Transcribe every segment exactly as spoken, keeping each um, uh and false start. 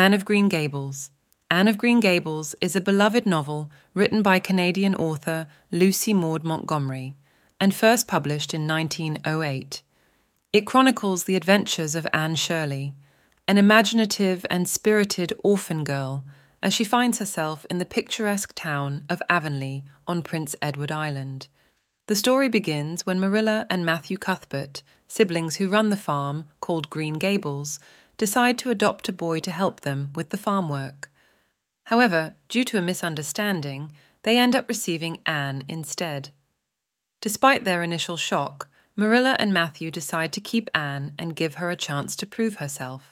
Anne of Green Gables. Anne of Green Gables is a beloved novel written by Canadian author Lucy Maud Montgomery and first published in nineteen oh eight. It chronicles the adventures of Anne Shirley, an imaginative and spirited orphan girl, as she finds herself in the picturesque town of Avonlea on Prince Edward Island. The story begins when Marilla and Matthew Cuthbert, siblings who run the farm called Green Gables, decide to adopt a boy to help them with the farm work. However, due to a misunderstanding, they end up receiving Anne instead. Despite their initial shock, Marilla and Matthew decide to keep Anne and give her a chance to prove herself.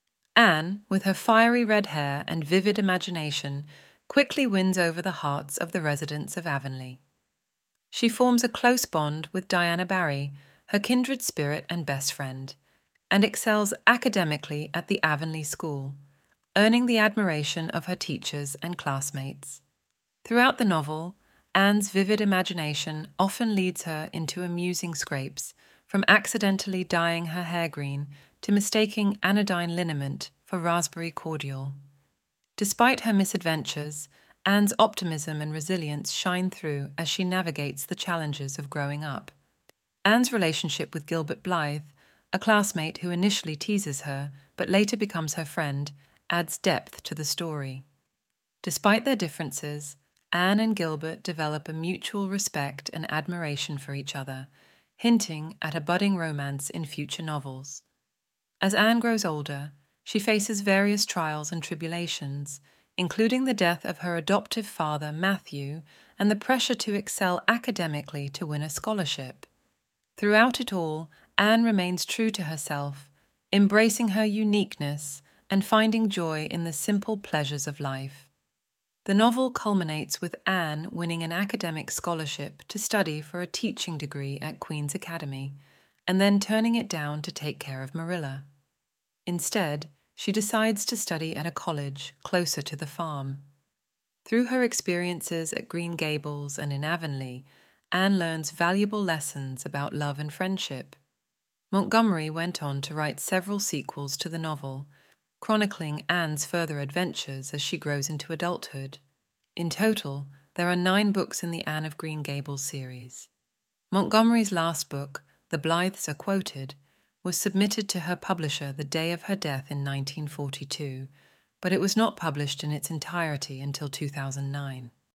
Anne, with her fiery red hair and vivid imagination, quickly wins over the hearts of the residents of Avonlea. She forms a close bond with Diana Barry, her kindred spirit and best friend, and excels academically at the Avonlea School, earning the admiration of her teachers and classmates. Throughout the novel, Anne's vivid imagination often leads her into amusing scrapes, from accidentally dyeing her hair green to mistaking anodyne liniment for raspberry cordial. Despite her misadventures, Anne's optimism and resilience shine through as she navigates the challenges of growing up. Anne's relationship with Gilbert Blythe, a classmate who initially teases her but later becomes her friend, adds depth to the story. Despite their differences, Anne and Gilbert develop a mutual respect and admiration for each other, hinting at a budding romance in future novels. As Anne grows older, she faces various trials and tribulations, including the death of her adoptive father, Matthew, and the pressure to excel academically to win a scholarship. Throughout it all, Anne remains true to herself, embracing her uniqueness and finding joy in the simple pleasures of life. The novel culminates with Anne winning an academic scholarship to study for a teaching degree at Queen's Academy, and then turning it down to take care of Marilla. Instead, she decides to study at a college closer to the farm. Through her experiences at Green Gables and in Avonlea, Anne learns valuable lessons about love and friendship. Montgomery went on to write several sequels to the novel, chronicling Anne's further adventures as she grows into adulthood. In total, there are nine books in the Anne of Green Gables series. Montgomery's last book, The Blythes Are Quoted, was submitted to her publisher the day of her death in nineteen forty-two, but it was not published in its entirety until two thousand nine.